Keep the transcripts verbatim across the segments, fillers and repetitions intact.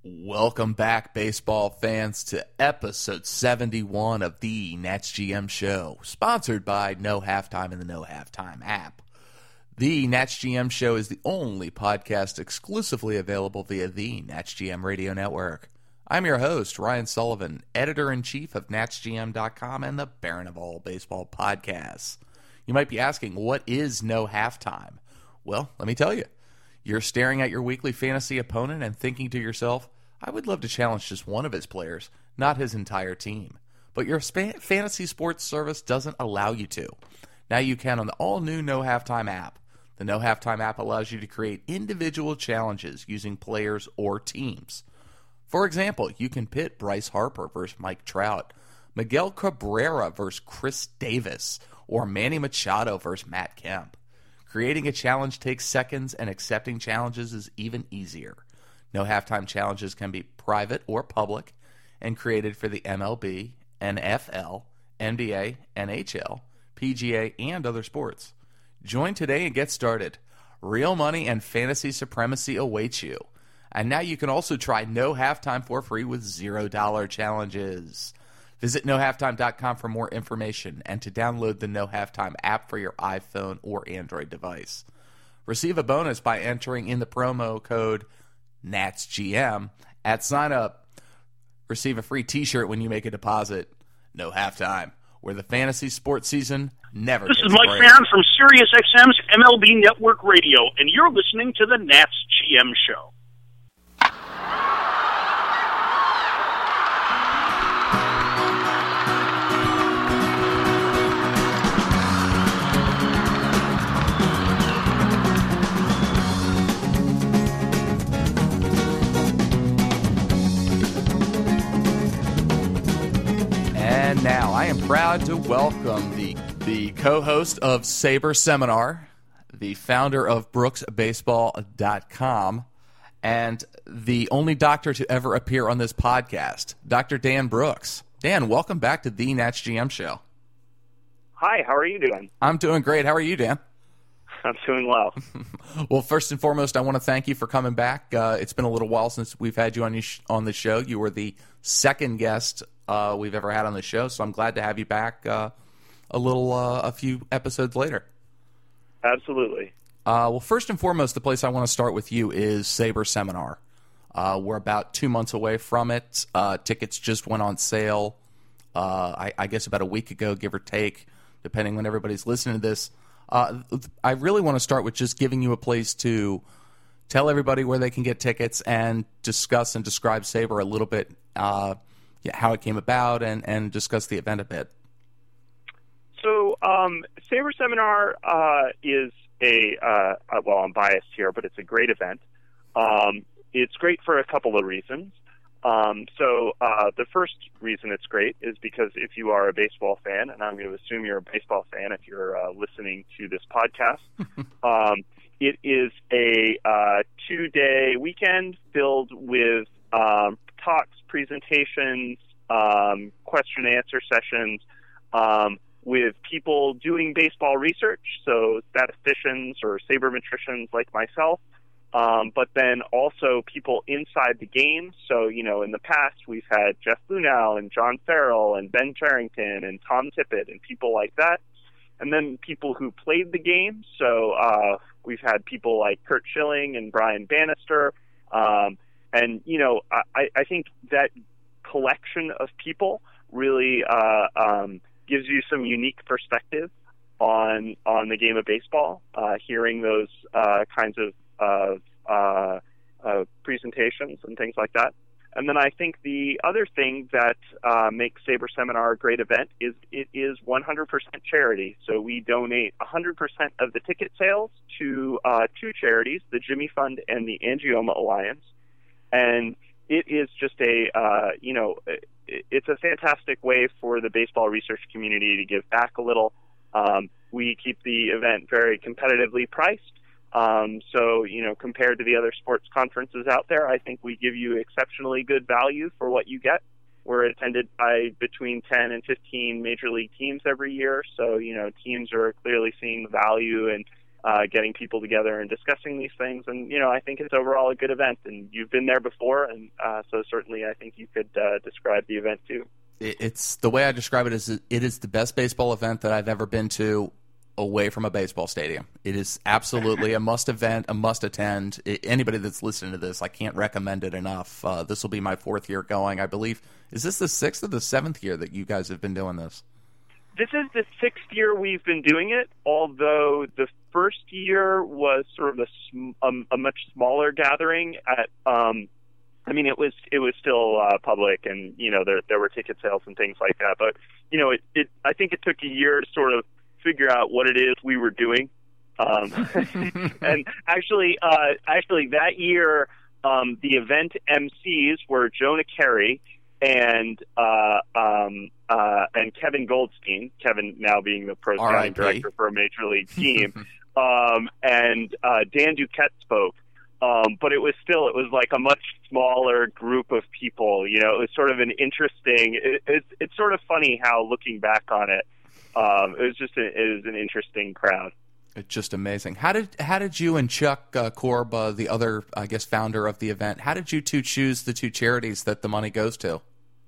Welcome back, baseball fans, to episode seventy-one of the Nats G M Show, sponsored by No Halftime and the No Halftime app. The Nats G M Show is the only podcast exclusively available via the Nats G M Radio Network. I'm your host, Ryan Sullivan, editor-in-chief of Nats G M dot com and the Baron of all baseball podcasts. You might be asking, what is No Halftime? Well, let me tell you. You're staring at your weekly fantasy opponent and thinking to yourself, I would love to challenge just one of his players, not his entire team. But your sp- fantasy sports service doesn't allow you to. Now you can on the all-new No Halftime app. The No Halftime app allows you to create individual challenges using players or teams. For example, you can pit Bryce Harper versus Mike Trout, Miguel Cabrera versus Chris Davis, or Manny Machado versus Matt Kemp. Creating a challenge takes seconds, and accepting challenges is even easier. No Halftime challenges can be private or public and created for the M L B, N F L, N B A, N H L, P G A, and other sports. Join today and get started. Real money and fantasy supremacy awaits you. And now you can also try No Halftime for free with zero dollar challenges. Visit no halftime dot com for more information and to download the No Halftime app for your iPhone or Android device. Receive a bonus by entering in the promo code NATSGM at sign up. Receive a free t-shirt when you make a deposit. No Halftime, where the fantasy sports season never This gets is Mike break. Farron from Sirius X M's M L B Network Radio, and you're listening to the Nats G M Show. And now I am proud to welcome the, the co-host of Saber Seminar, the founder of Brooks Baseball dot com, and the only doctor to ever appear on this podcast, Doctor Dan Brooks. Dan, welcome back to the Nats G M Show. Hi, how are you doing? I'm doing great. How are you, Dan? I'm doing well. Well, first and foremost, I want to thank you for coming back. Uh, it's been a little while since we've had you on, your sh- on the show. You were the second guest uh, we've ever had on the show, so I'm glad to have you back uh, a little, uh, a few episodes later. Absolutely. Uh, well, first and foremost, the place I want to start with you is Saber Seminar. Uh, we're about two months away from it. Uh, tickets just went on sale, uh, I, I guess about a week ago, give or take, depending when everybody's listening to this. Uh, I really want to start with just giving you a place to tell everybody where they can get tickets and discuss and describe Saber a little bit, uh, yeah, how it came about, and, and discuss the event a bit. So, um, Saber Seminar uh, is a, uh, uh, well, I'm biased here, but it's a great event. Um, it's great for a couple of reasons. Um, so uh, the first reason it's great is because if you are a baseball fan, and I'm going to assume you're a baseball fan if you're uh, listening to this podcast, um, it is a uh, two-day weekend filled with um, talks, presentations, um, question-and-answer sessions um, with people doing baseball research, so statisticians or sabermetricians like myself. Um, but then also people inside the game. So, you know, in the past, we've had Jeff Lunau and John Farrell and Ben Charrington and Tom Tippett and people like that. And then people who played the game. So uh, we've had people like Curt Schilling and Brian Bannister. Um, and, you know, I, I think that collection of people really uh, um, gives you some unique perspective on, on the game of baseball, uh, hearing those uh, kinds of of uh, uh, presentations and things like that. And then I think the other thing that uh, makes Saber Seminar a great event is it is one hundred percent charity. So we donate one hundred percent of the ticket sales to uh, two charities, the Jimmy Fund and the Angioma Alliance. And it is just a, uh, you know, it's a fantastic way for the baseball research community to give back a little. Um, we keep the event very competitively priced. Um, so, you know, compared to the other sports conferences out there, I think we give you exceptionally good value for what you get. We're attended by between ten and fifteen major league teams every year. So, you know, teams are clearly seeing the value and, uh, getting people together and discussing these things. And, you know, I think it's overall a good event. And you've been there before, and uh, so certainly I think you could uh, describe the event too. It's the way I describe it is it is the best baseball event that I've ever been to away from a baseball stadium. It is absolutely a must event, a must attend. It, anybody that's listening to this, I can't recommend it enough. Uh, this will be my fourth year going, I believe. Is this the sixth or the seventh year that you guys have been doing this? This is the sixth year we've been doing it, although the first year was sort of a, sm- a, a much smaller gathering. At, um, I mean, it was it was still uh, public, and you know there there were ticket sales and things like that. But you know, it, it I think it took a year to sort of figure out what it is we were doing. Um, and actually, uh, actually that year, um, the event M Cs were Jonah Carey and uh, um, uh, and Kevin Goldstein. Kevin now being the pro scouting director for a major league team, um, and uh, Dan Duquette spoke. Um, but it was still, it was like a much smaller group of people. You know, it was sort of an interesting. It, it's it's sort of funny how looking back on it, um, it was just a, it was an interesting crowd. It's just amazing. How did how did you and Chuck uh, Korb, uh, the other I guess founder of the event, how did you two choose the two charities that the money goes to?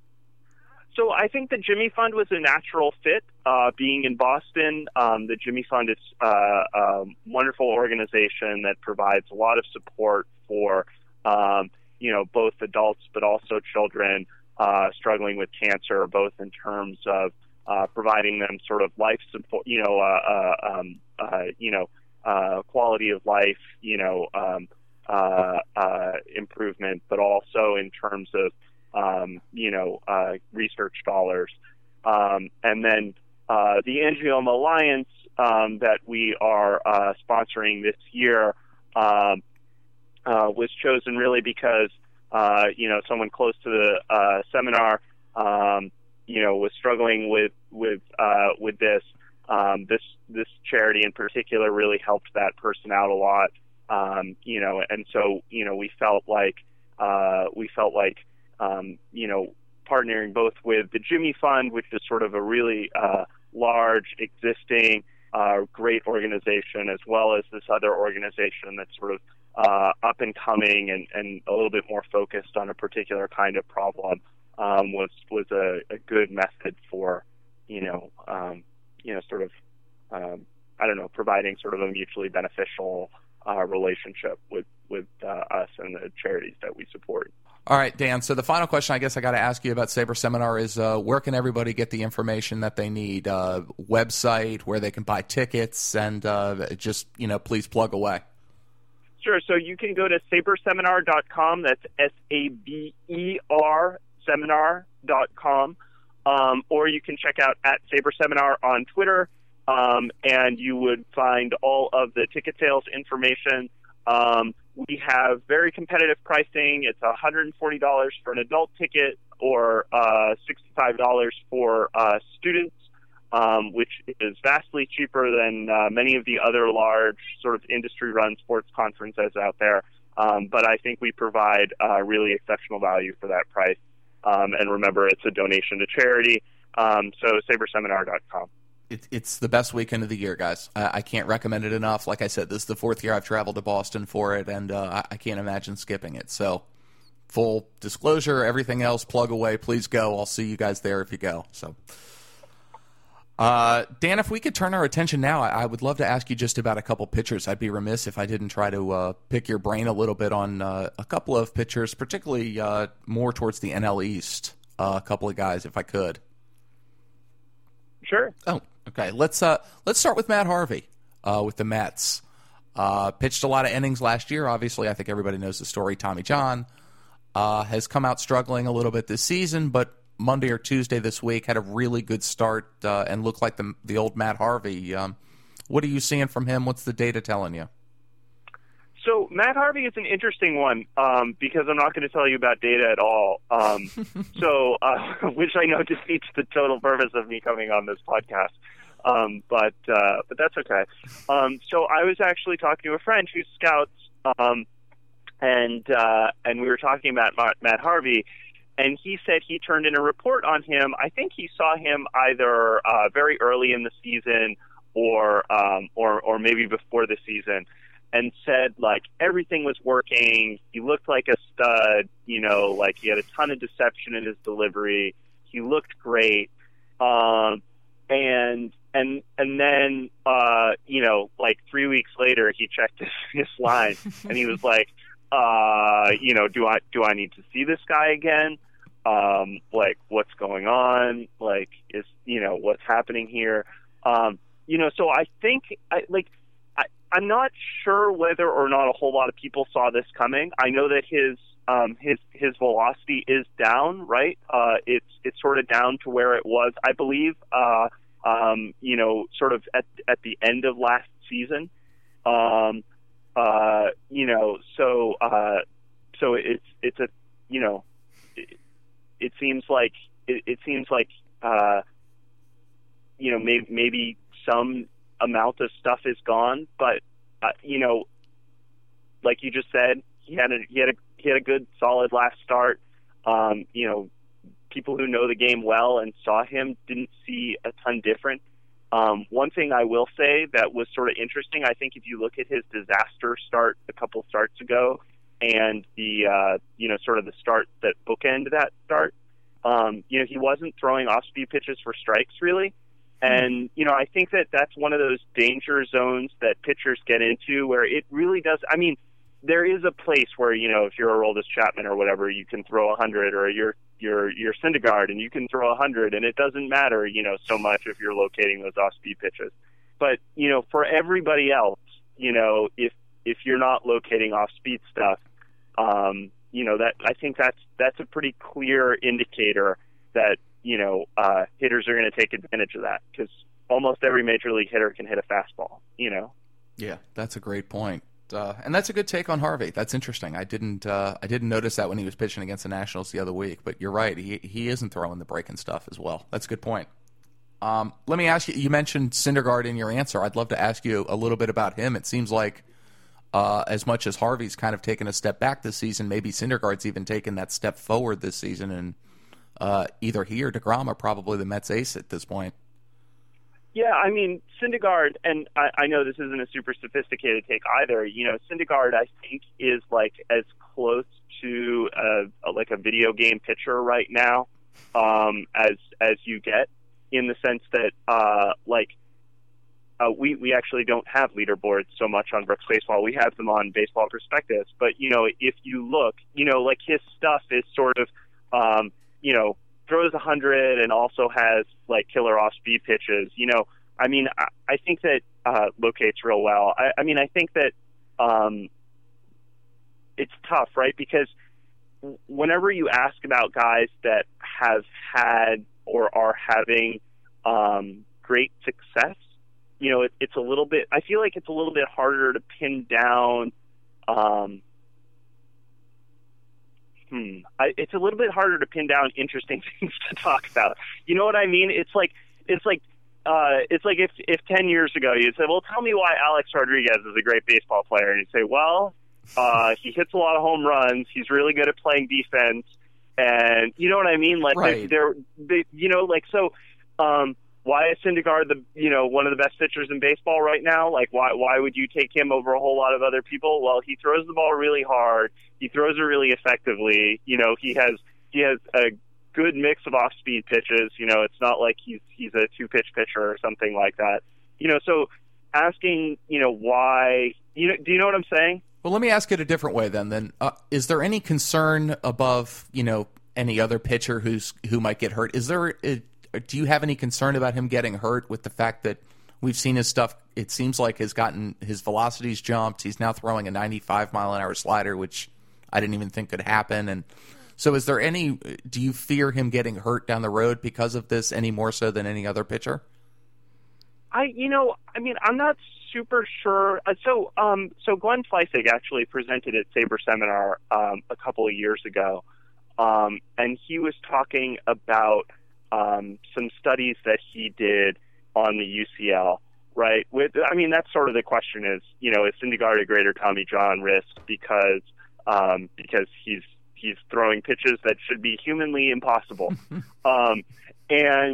So I think the Jimmy Fund was a natural fit. Uh, being in Boston, um, the Jimmy Fund is uh, a wonderful organization that provides a lot of support for, um, you know, both adults but also children uh, struggling with cancer, both in terms of uh, providing them sort of life support, you know, uh, uh, um, uh, you know, uh, quality of life, you know, um, uh, uh, improvement, but also in terms of Um, you know, uh, research dollars. Um, and then uh, the Angioma Alliance um, that we are uh, sponsoring this year um, uh, was chosen really because, uh, you know, someone close to the uh, seminar, um, you know, was struggling with with uh, with this. Um, this this charity in particular really helped that person out a lot. Um, you know, and so you know, we felt like uh, we felt like Um, you know, partnering both with the Jimmy Fund, which is sort of a really uh, large, existing, uh, great organization, as well as this other organization that's sort of uh, up and coming and, and a little bit more focused on a particular kind of problem, um, was was a, a good method for, you know, um, you know, sort of, um, I don't know, providing sort of a mutually beneficial uh, relationship with with uh, us and the charities that we support. All right, Dan, so the final question I guess I got to ask you about Saber Seminar is uh, where can everybody get the information that they need? Uh, website, where they can buy tickets, and uh, just, you know, please plug away. Sure, so you can go to saber seminar dot com. That's S A B E R seminar dot com. Um, or you can check out at Saber Seminar on Twitter, um, and you would find all of the ticket sales information. Um, we have very competitive pricing. It's one hundred forty dollars for an adult ticket or uh, sixty-five dollars for uh, students, um, which is vastly cheaper than uh, many of the other large sort of industry-run sports conferences out there. Um, but I think we provide uh, really exceptional value for that price. Um, and remember, it's a donation to charity. Um, so saber seminar dot com. It, it's the best weekend of the year, guys. I, I can't recommend it enough. Like I said, this is the fourth year I've traveled to Boston for it, and uh, I, I can't imagine skipping it. So, full disclosure, everything else, plug away. Please go. I'll see you guys there if you go. So, uh, Dan, if we could turn our attention now, I, I would love to ask you just about a couple pitchers. I'd be remiss if I didn't try to uh, pick your brain a little bit on uh, a couple of pitchers, particularly uh, more towards the N L East. Uh, a couple of guys, if I could. Sure. Oh, okay. Let's uh, let's start with Matt Harvey uh, with the Mets. Uh, pitched a lot of innings last year. Obviously, I think everybody knows the story. Tommy John uh, has come out struggling a little bit this season, but Monday or Tuesday this week had a really good start uh, and looked like the the old Matt Harvey. Um, what are you seeing from him? What's the data telling you? So Matt Harvey is an interesting one um, because I'm not going to tell you about data at all. Um, so, uh, which I know defeats the total purpose of me coming on this podcast. Um, but uh, but that's okay. Um, so I was actually talking to a friend who scouts, um, and uh, and we were talking about Matt Harvey, and he said he turned in a report on him. I think he saw him either uh, very early in the season or um, or or maybe before the season, and said like everything was working. He looked like a stud. You know, like he had a ton of deception in his delivery. He looked great. Um, and and and then uh, you know, like three weeks later, he checked his, his line, and he was like, uh, you know, do I do I need to see this guy again? Um, like, what's going on? Like, is, you know, what's happening here? Um, you know, so I think, I, like, I, I'm not sure whether or not a whole lot of people saw this coming. I know that his um, his his velocity is down, right? Uh, it's it's sort of down to where it was, I believe, uh, um, you know, sort of at at the end of last season. Um, uh, you know, so uh, so it's it's a, you know. It, It seems like it, it seems like uh, you know maybe maybe some amount of stuff is gone, but uh, you know, like you just said, he had a he had a he had a good solid last start. Um, you know, people who know the game well and saw him didn't see a ton different. Um, one thing I will say that was sort of interesting, I think if you look at his disaster start a couple starts ago, and the uh, you know sort of the start that bookend that start, um, you know he wasn't throwing off-speed pitches for strikes really, and you know I think that that's one of those danger zones that pitchers get into where it really does. I mean, there is a place where you know if you're a Aroldis Chapman or whatever, you can throw a hundred, or you're you're you're Syndergaard and you can throw a hundred, and it doesn't matter you know so much if you're locating those off-speed pitches. But you know for everybody else, you know if if you're not locating off-speed stuff. Um, you know that I think that's that's a pretty clear indicator that you know uh, hitters are going to take advantage of that because almost every major league hitter can hit a fastball. You know. Yeah, that's a great point, uh, and that's a good take on Harvey. That's interesting. I didn't uh, I didn't notice that when he was pitching against the Nationals the other week. But you're right. He he isn't throwing the breaking stuff as well. That's a good point. Um, let me ask you. You mentioned Syndergaard in your answer. I'd love to ask you a little bit about him. It seems like. Uh, as much as Harvey's kind of taken a step back this season, maybe Syndergaard's even taken that step forward this season, and uh, either he or DeGrom are probably the Mets' ace at this point. Yeah, I mean, Syndergaard, and I, I know this isn't a super sophisticated take either, you know, Syndergaard, I think, is like as close to a, a, like a video game pitcher right now um, as as you get, in the sense that, uh, like, Uh, we, we actually don't have leaderboards so much on Brooks Baseball. We have them on Baseball Prospectus. But, you know, if you look, you know, like his stuff is sort of, um, you know, throws one hundred and also has, like, killer off-speed pitches. You know, I mean, I, I think that uh, locates real well. I, I mean, I think that um, it's tough, right? Because whenever you ask about guys that have had or are having um, great success, you know, it, it's a little bit, I feel like it's a little bit harder to pin down, um, hmm, I, it's a little bit harder to pin down interesting things to talk about. You know what I mean? It's like, it's like, uh, it's like if, if ten years ago you said, well, tell me why Alex Rodriguez is a great baseball player. And you say, well, uh, he hits a lot of home runs. He's really good at playing defense. And you know what I mean? Like, right. they're, they, you know, like, so, um, why is Syndergaard the you know one of the best pitchers in baseball right now? Like why why would you take him over a whole lot of other people? Well, he throws the ball really hard. He throws it really effectively. You know, he has he has a good mix of off-speed pitches. You know, it's not like he's he's a two-pitch pitcher or something like that. You know, so asking you know why you know do you know what I'm saying? Well, let me ask it a different way then. Then uh, is there any concern above you know any other pitcher who's who might get hurt? Is there a, Do you have any concern about him getting hurt with the fact that we've seen his stuff, it seems like, has gotten his velocities jumped. He's now throwing a ninety-five mile an hour slider, which I didn't even think could happen. And so is there any, do you fear him getting hurt down the road because of this any more so than any other pitcher? I, you know, I mean, I'm not super sure. Uh, so, um, so Glenn Fleissig actually presented at Sabre Seminar um, a couple of years ago, um, and he was talking about Um, some studies that he did on the U C L, right? With, I mean, that's sort of the question is, you know, is Syndergaard a greater Tommy John risk because um, because he's he's throwing pitches that should be humanly impossible, um, and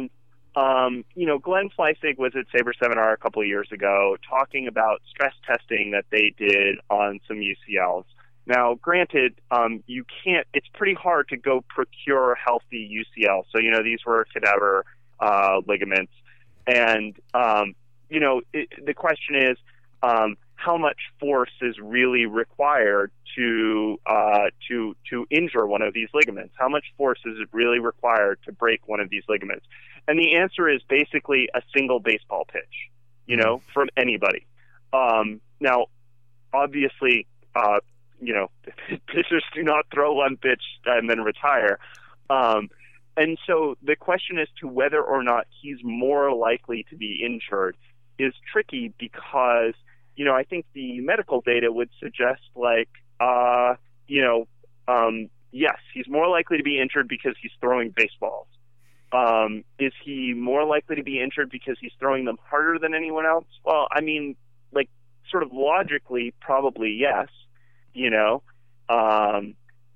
Um, you know, Glenn Fleissig was at Sabre Seminar a couple of years ago talking about stress testing that they did on some U C Ls. Now, granted, um, you can't, it's pretty hard to go procure healthy U C Ls. So, you know, these were cadaver uh, ligaments. And, um, you know, it, the question is, um, how much force is really required to uh, to to injure one of these ligaments? How much force is it really required to break one of these ligaments? And the answer is basically a single baseball pitch, you know, from anybody. Um, now, obviously, uh, you know, pitchers do not throw one pitch and then retire. Um, and so the question as to whether or not he's more likely to be injured is tricky because, you know, I think the medical data would suggest, like, uh, you know, um, yes, he's more likely to be injured because he's throwing baseballs. Um, is he more likely to be injured because he's throwing them harder than anyone else? Well, I mean, like, sort of logically, probably yes, you know. Um,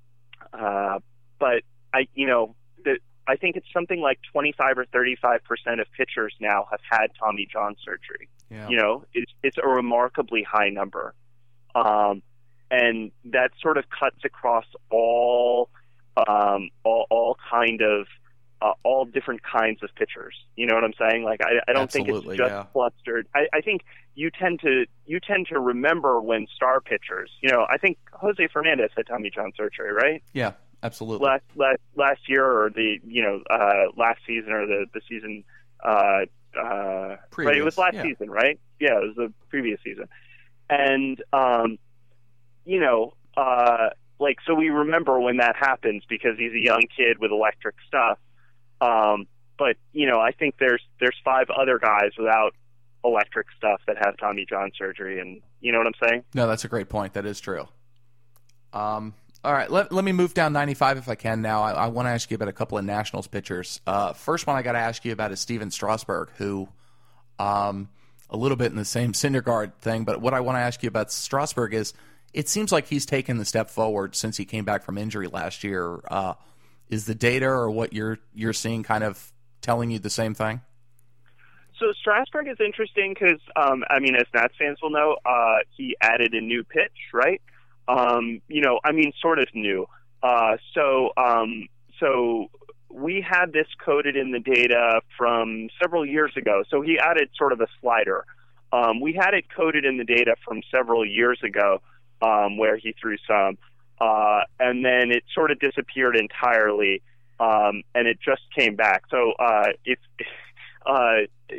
uh, but, I, you know, the, I think it's something like twenty-five or thirty-five percent of pitchers now have had Tommy John surgery. Yeah. You know, it's, it's a remarkably high number. Um, and that sort of cuts across all, um, all, all kind of, Uh, all different kinds of pitchers. You know what I'm saying? Like, I, I don't Absolutely, think it's just yeah. flustered. I, I think you tend to you tend to remember when star pitchers. You know, I think Jose Fernandez had Tommy John surgery, right? Yeah, absolutely. Last last last year, or the you know uh, last season, or the the season. Uh, uh, Previous, right, it was last yeah. season, right? Yeah, it was the previous season, and um, you know. Uh, like, so we remember when that happens because he's a young kid with electric stuff. Um, but, you know, I think there's there's five other guys without electric stuff that have Tommy John surgery, and you know what I'm saying? No, that's a great point. That is true. Um, all right, let, let me move down ninety-five if I can now. I, I want to ask you about a couple of Nationals pitchers. Uh, first one I got to ask you about is Steven Strasburg, who um, a little bit in the same Syndergaard thing, but what I want to ask you about Strasburg is it seems like he's taken the step forward since he came back from injury last year. Uh Is the data or what you're you're seeing kind of telling you the same thing? So Strasburg is interesting because, um, I mean, as Nats fans will know, uh, he added a new pitch, right? Um, you know, I mean, sort of new. Uh, so, um, so we had this coded in the data from several years ago. So he added sort of a slider. Um, we had it coded in the data from several years ago, um, where he threw some. Uh, and then it sort of disappeared entirely, um, and it just came back. So uh, it's, uh,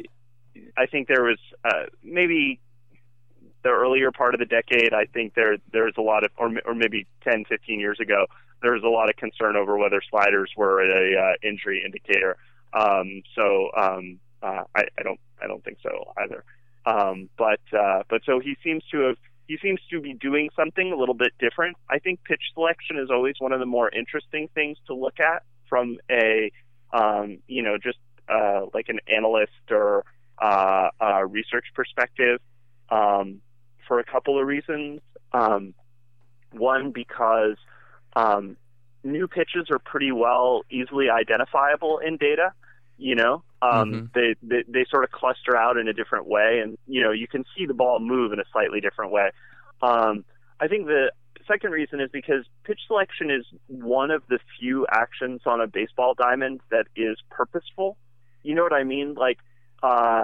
I think there was uh, maybe the earlier part of the decade. I think there there's a lot of, or, or maybe ten, fifteen years ago, there was a lot of concern over whether sliders were a uh, injury indicator. Um, so um, uh, I, I don't I don't think so either. Um, but uh, but so he seems to have. He seems to be doing something a little bit different. I think pitch selection is always one of the more interesting things to look at from a, um, you know, just uh, like an analyst or uh, uh, research perspective, um, for a couple of reasons. Um, one, because um, new pitches are pretty well easily identifiable in data. You know, um, Mm-hmm. they, they they sort of cluster out in a different way, and you know you can see the ball move in a slightly different way. Um, I think the second reason is because pitch selection is one of the few actions on a baseball diamond that is purposeful. You know what I mean? Like, uh,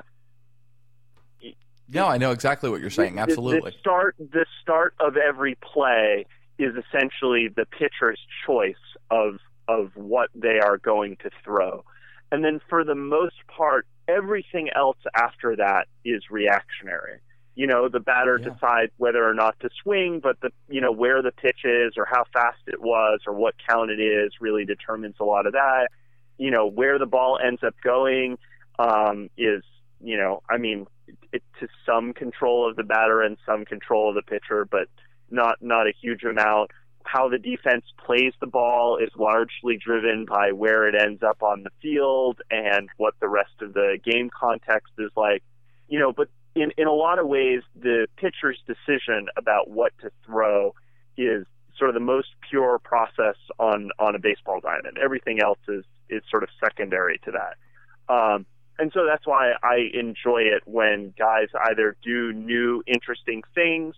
No, I know exactly what you're saying. the, Absolutely. The start the start of every play is essentially the pitcher's choice of of what they are going to throw. And then for the most part, everything else after that is reactionary. You know, the batter Yeah. decides whether or not to swing, but the you know where the pitch is or how fast it was or what count it is really determines a lot of that. You know, where the ball ends up going um, is, you know, I mean, it, to some control of the batter and some control of the pitcher, but not not a huge amount. How the defense plays the ball is largely driven by where it ends up on the field and what the rest of the game context is like. You know, but in, in a lot of ways, the pitcher's decision about what to throw is sort of the most pure process on, on a baseball diamond. Everything else is, is sort of secondary to that. Um, and so that's why I enjoy it when guys either do new, interesting things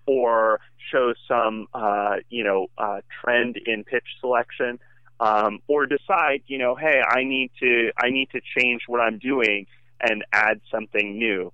or show some, uh, you know, uh, trend in pitch selection, um, or decide, you know, hey, I need to, I need to change what I'm doing and add something new.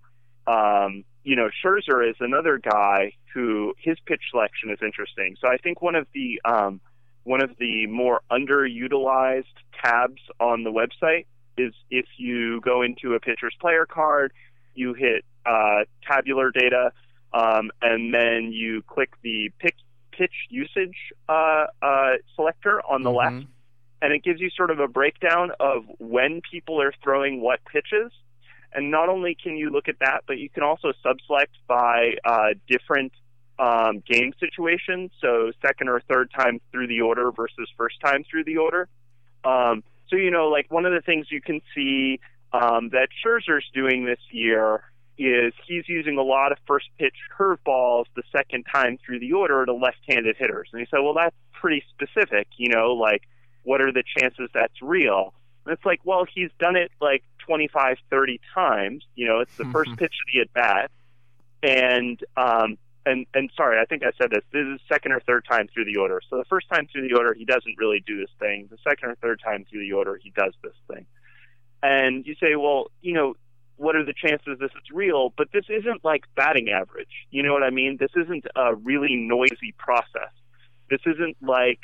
Um, you know, Scherzer is another guy who his pitch selection is interesting. So I think one of the, um, one of the more underutilized tabs on the website is if you go into a pitcher's player card, you hit uh, tabular data, um, and then you click the pitch, pitch usage uh, uh, selector on the mm-hmm. left, and it gives you sort of a breakdown of when people are throwing what pitches. And not only can you look at that, but you can also subselect by uh, different um, game situations, so second or third time through the order versus first time through the order. Um, so, you know, like one of the things you can see um, that Scherzer's doing this year is he's using a lot of first pitch curveballs the second time through the order to left-handed hitters. And he said, well, that's pretty specific, you know, like what are the chances that's real? And it's like, well, he's done it like twenty-five, thirty times. You know, it's the first pitch of the at-bat. And, um, and, and sorry, I think I said this. This is second or third time through the order. So the first time through the order, he doesn't really do this thing. The second or third time through the order, he does this thing. And you say, well, you know, what are the chances this is real? But this isn't like batting average. You know what I mean? This isn't a really noisy process. This isn't like,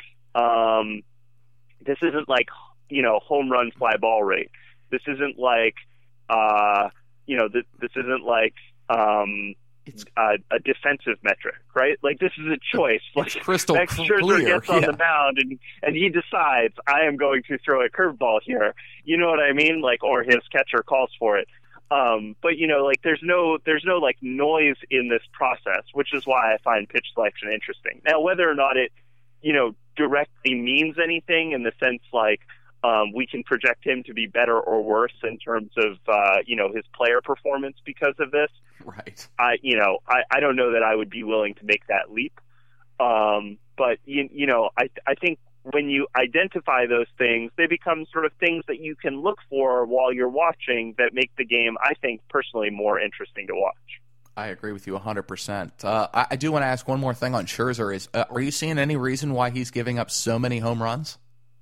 um, this isn't like, you know, home run fly ball rate. This isn't like, uh, you know, th- this isn't like um, it's a, a defensive metric, right? Like this is a choice. It's like crystal Max clear. Scherzer gets on yeah. the mound and, and he decides I am going to throw a curveball here. You know what I mean? Like, or his catcher calls for it. Um, but you know, like there's no there's no like noise in this process, which is why I find pitch selection interesting. Now, whether or not it, you know, directly means anything in the sense like um, we can project him to be better or worse in terms of uh, you know his player performance because of this. Right. I you know I, I don't know that I would be willing to make that leap. Um, but you you know I I think when you identify those things, they become sort of things that you can look for while you're watching that make the game, I think, personally more interesting to watch. I agree with you one hundred percent. Uh, I, I do want to ask one more thing on Scherzer. Is uh, are you seeing any reason why he's giving up so many home runs?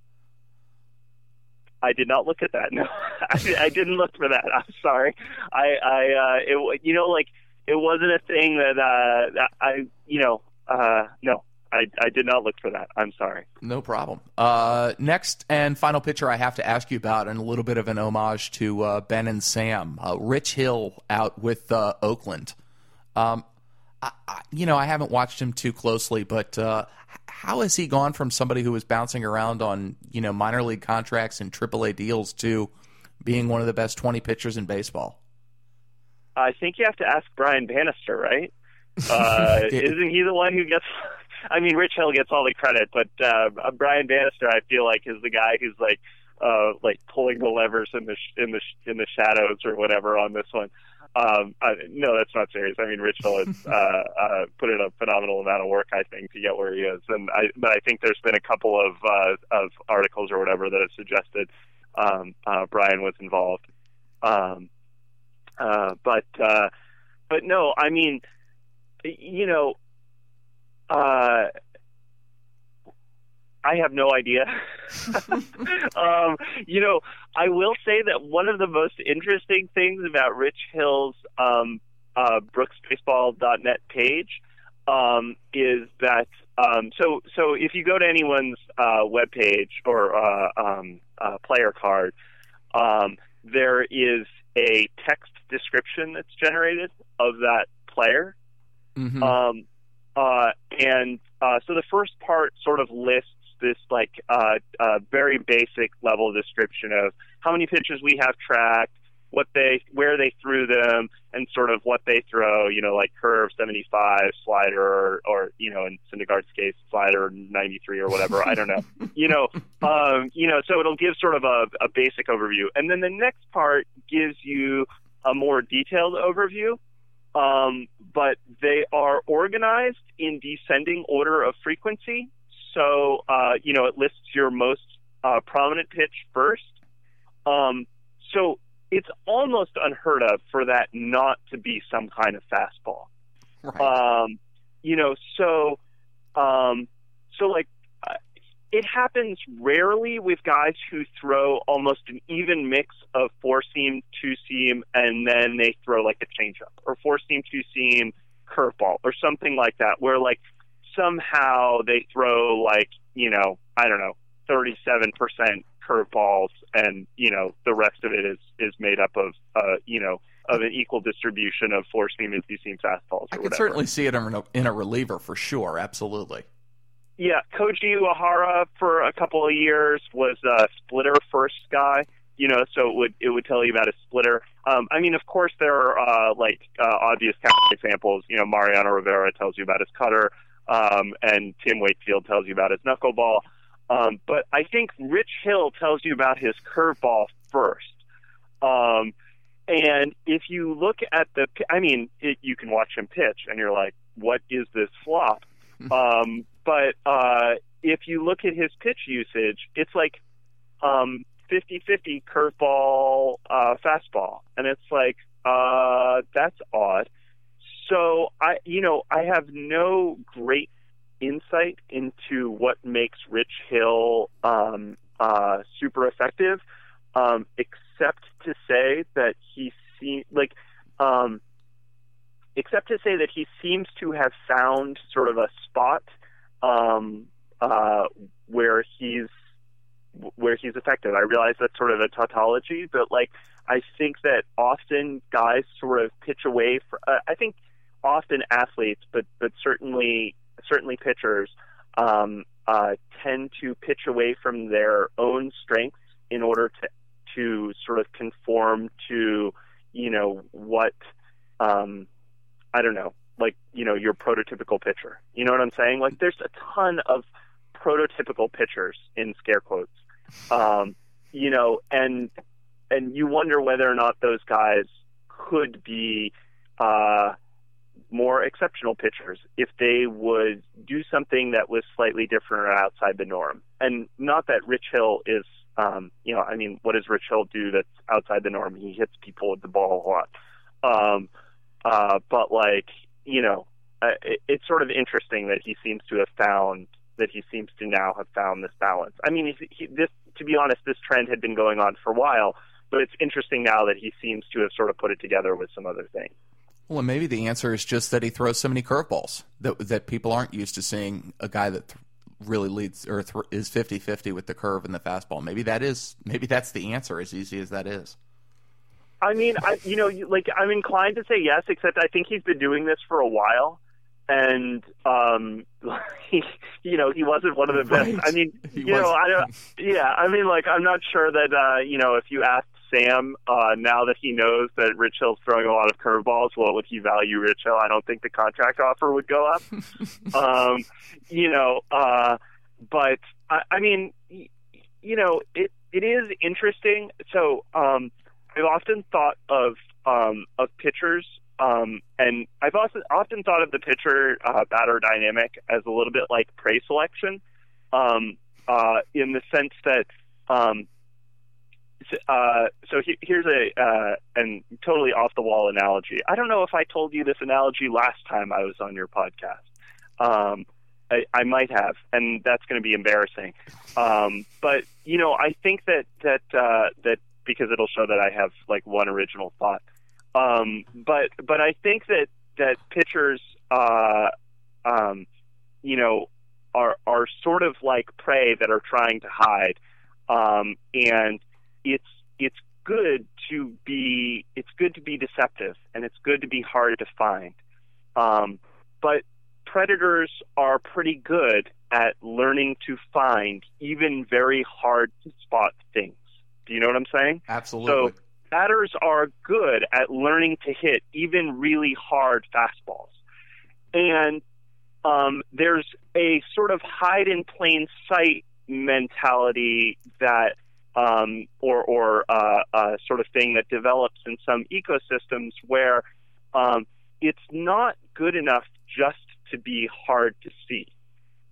I did not look at that. No, I, I didn't look for that. I'm sorry. I, I, uh, it, you know, like it wasn't a thing that, uh, that I, you know, uh, no, I, I did not look for that. I'm sorry. No problem. Uh, next and final pitcher I have to ask you about, and a little bit of an homage to uh, Ben and Sam, uh, Rich Hill out with uh, Oakland. Um, I, I, you know, I haven't watched him too closely, but uh, how has he gone from somebody who was bouncing around on, you know, minor league contracts and triple A deals to being one of the best twenty pitchers in baseball? I think you have to ask Brian Bannister, right? Uh, isn't he the one who gets? I mean, Rich Hill gets all the credit, but uh, Brian Bannister, I feel like, is the guy who's like, uh, like pulling the levers in the sh- in the sh- in the shadows or whatever on this one. Um, I, no, that's not serious. I mean, Rich Hill has uh, uh, put in a phenomenal amount of work, I think, to get where he is. And I, but I think there's been a couple of uh, of articles or whatever that have suggested um, uh, Brian was involved. Um, uh, but uh, but no, I mean, you know, uh, I have no idea. um, you know, I will say that one of the most interesting things about Rich Hill's um, uh, Brooks Baseball dot net page um, is that um, so so if you go to anyone's uh, webpage or uh, um, uh, player card, um, there is a text description that's generated of that player. Mm-hmm. Um, uh, and uh, so the first part sort of lists this like uh, uh, very basic level description of how many pitches we have tracked, what they, where they threw them, and sort of what they throw. You know, like curve seventy-five, slider, or, or you know, in Syndergaard's case, slider ninety-three or whatever. I don't know. You know, um, you know, so it'll give sort of a, a basic overview, and then the next part gives you a more detailed overview. Um, but they are organized in descending order of frequency. So, uh, you know, it lists your most uh, prominent pitch first. Um, so it's almost unheard of for that not to be some kind of fastball. Right. Um, you know, so, um, so like, uh, it happens rarely with guys who throw almost an even mix of four seam, two seam, and then they throw like a changeup, or four seam, two seam, curveball, or something like that, where like somehow they throw like, you know, I don't know, thirty-seven percent curveballs, and you know the rest of it is is made up of uh, you know of an equal distribution of four seam and two seam fastballs. I or could whatever. certainly see it in a, in a reliever for sure. Absolutely. Yeah, Koji Uehara for a couple of years was a splitter first guy. You know, so it would it would tell you about his splitter. Um, I mean, of course, there are uh, like uh, obvious examples. You know, Mariano Rivera tells you about his cutter, um, and Tim Wakefield tells you about his knuckleball. Um, but I think Rich Hill tells you about his curveball first. Um, and if you look at the, I mean, it, you can watch him pitch and you're like, what is this flop? um, but uh, if you look at his pitch usage, it's like um, fifty-fifty curveball, uh, fastball. And it's like, uh, that's odd. So I, you know, I have no great insight into what makes Rich Hill um, uh, super effective, um, except to say that he seems like, um, except to say that he seems to have found sort of a spot um, uh, where he's where he's effective. I realize that's sort of a tautology, but like I think that often guys sort of pitch away. For, uh, I think often athletes, but but certainly. certainly pitchers um, uh, tend to pitch away from their own strengths in order to to sort of conform to, you know, what, um, I don't know, like, you know, your prototypical pitcher. You know what I'm saying? Like, there's a ton of prototypical pitchers in scare quotes, um, you know, and and you wonder whether or not those guys could be uh, more exceptional pitchers if they would do something that was slightly different or outside the norm. And not that Rich Hill is, um, you know, I mean, what does Rich Hill do that's outside the norm? He hits people with the ball a lot. Um, uh, but like, you know, uh, it, it's sort of interesting that he seems to have found, that he seems to now have found this balance. I mean, he, he, this, to be honest, this trend had been going on for a while, but it's interesting now that he seems to have sort of put it together with some other things. Well, and maybe the answer is just that he throws so many curveballs that that people aren't used to seeing a guy that th- really leads or th- is fifty-fifty with the curve and the fastball. Maybe that is maybe that's the answer, as easy as that is. I mean, I, you know, like I'm inclined to say yes, except I think he's been doing this for a while, and um, he, you know, he wasn't one of the best. Right. I mean, He you know, I don't. Yeah, I mean, like I'm not sure that uh, you know, if you asked Sam, uh, now that he knows that Rich Hill's throwing a lot of curveballs, what would he value Rich Hill? I don't think the contract offer would go up. um, you know, uh, but I, I mean, you know, it it is interesting. So um, I've often thought of um, of pitchers, um, and I've also often thought of the pitcher uh, batter dynamic as a little bit like prey selection, um, uh, in the sense that. Um, Uh, so he, here's a uh, an totally off the wall analogy. I don't know if I told you this analogy last time I was on your podcast. Um, I, I might have, and that's going to be embarrassing. Um, but you know, I think that that uh, that because it'll show that I have like one original thought. Um, but but I think that that pitchers, uh, um, you know, are are sort of like prey that are trying to hide, um, and It's it's good to be it's good to be deceptive, and it's good to be hard to find. Um, but predators are pretty good at learning to find even very hard to spot things. Do you know what I'm saying? Absolutely. So batters are good at learning to hit even really hard fastballs, and um, there's a sort of hide in plain sight mentality that. Um, or or uh, uh, sort of thing that develops in some ecosystems where um, it's not good enough just to be hard to see.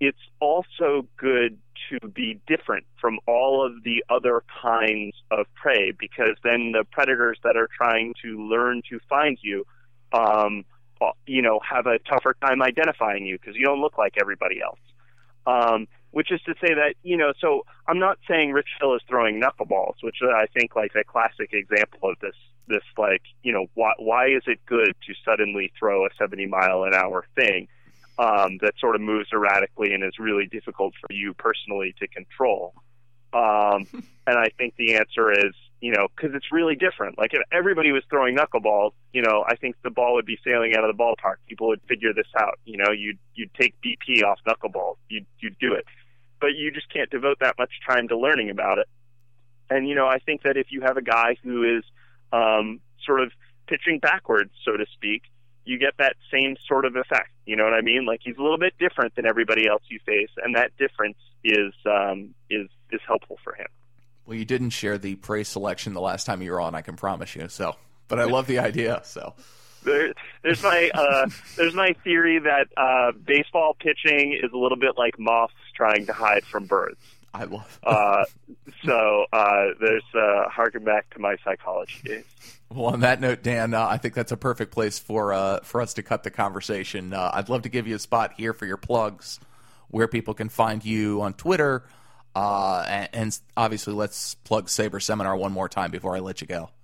it's also good to be different from all of the other kinds of prey, because then the predators that are trying to learn to find you, um, you know, have a tougher time identifying you because you don't look like everybody else. Um, which is to say that, you know, so I'm not saying Rich Hill is throwing knuckleballs, which I think like a classic example of this, this like, you know, why, why is it good to suddenly throw a seventy mile an hour thing um, that sort of moves erratically and is really difficult for you personally to control? Um, and I think the answer is, you know, because it's really different. Like if everybody was throwing knuckleballs, you know, I think the ball would be sailing out of the ballpark. People would figure this out. You know, you'd, you'd take B P off knuckleballs. You'd, you'd do it. But you just can't devote that much time to learning about it. And, you know, I think that if you have a guy who is um, sort of pitching backwards, so to speak, you get that same sort of effect. You know what I mean? Like he's a little bit different than everybody else you face, and that difference is um, is is helpful for him. Well, you didn't share the prey selection the last time you were on, I can promise you. So, but I love the idea. So, there, there's my uh, there's my theory that uh, baseball pitching is a little bit like moths trying to hide from birds. I love. uh, so uh, there's uh, harken back to my psychology days. Well, on that note, Dan, uh, I think that's a perfect place for uh, for us to cut the conversation. Uh, I'd love to give you a spot here for your plugs, where people can find you on Twitter. Uh, and, and obviously, let's plug Saber Seminar one more time before I let you go.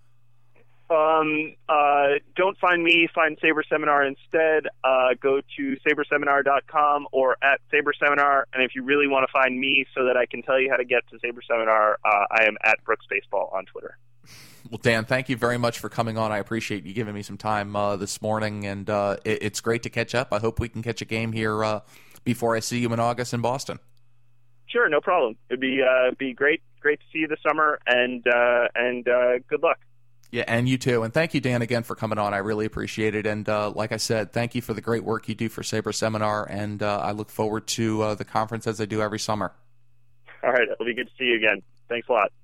Um, uh, don't find me, find Saber Seminar instead. Uh, go to saber seminar dot com or at Saber Seminar. And if you really want to find me so that I can tell you how to get to Saber Seminar, uh, I am at Brooks Baseball on Twitter. Well, Dan, thank you very much for coming on. I appreciate you giving me some time uh, this morning, and uh, it, it's great to catch up. I hope we can catch a game here uh, before I see you in August in Boston. Sure, no problem. It'd be uh, be great, great to see you this summer, and uh, and uh, good luck. Yeah, and you too. And thank you, Dan, again for coming on. I really appreciate it. And uh, like I said, thank you for the great work you do for Saber Seminar, and uh, I look forward to uh, the conference as I do every summer. All right, it'll be good to see you again. Thanks a lot.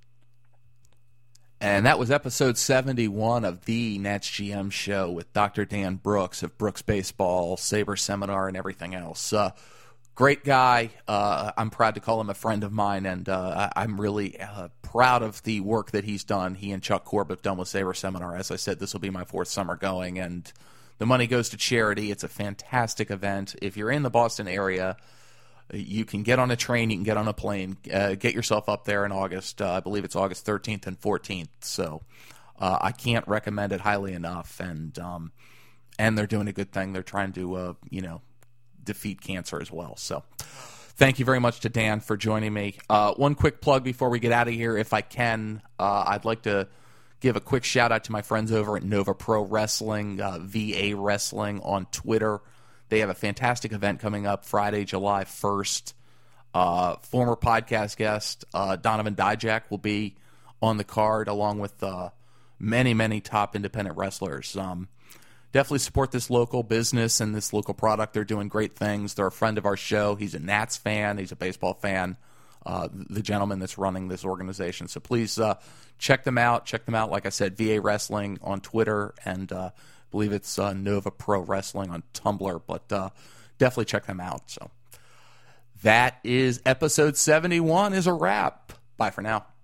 And that was episode seventy-one of the Nats G M Show with Doctor Dan Brooks of Brooks Baseball, Saber Seminar, and everything else. Uh, Great guy. Uh, I'm proud to call him a friend of mine, and uh, I'm really uh, proud of the work that he's done. He and Chuck Korb have done with Saber Seminar. As I said, this will be my fourth summer going, and the money goes to charity. It's a fantastic event. If you're in the Boston area, you can get on a train, you can get on a plane, uh, get yourself up there in August. Uh, I believe it's August thirteenth and fourteenth. So uh, I can't recommend it highly enough, and um, and they're doing a good thing. They're trying to, uh, you know, defeat cancer as well. So thank you very much to Dan for joining me. Uh, one quick plug before we get out of here, if I can. Uh, I'd like to give a quick shout out to my friends over at Nova Pro Wrestling, uh, V A Wrestling on Twitter. They have a fantastic event coming up Friday, July first. Uh, former podcast guest uh, Donovan Dijak will be on the card along with uh, many, many top independent wrestlers. Um, Definitely support this local business and this local product. They're doing great things. They're a friend of our show. He's a Nats fan. He's a baseball fan, uh, the gentleman that's running this organization. So please uh, check them out. Check them out, like I said, V A Wrestling on Twitter, and uh, I believe it's uh, Nova Pro Wrestling on Tumblr. But uh, definitely check them out. So that is episode seventy-one is a wrap. Bye for now.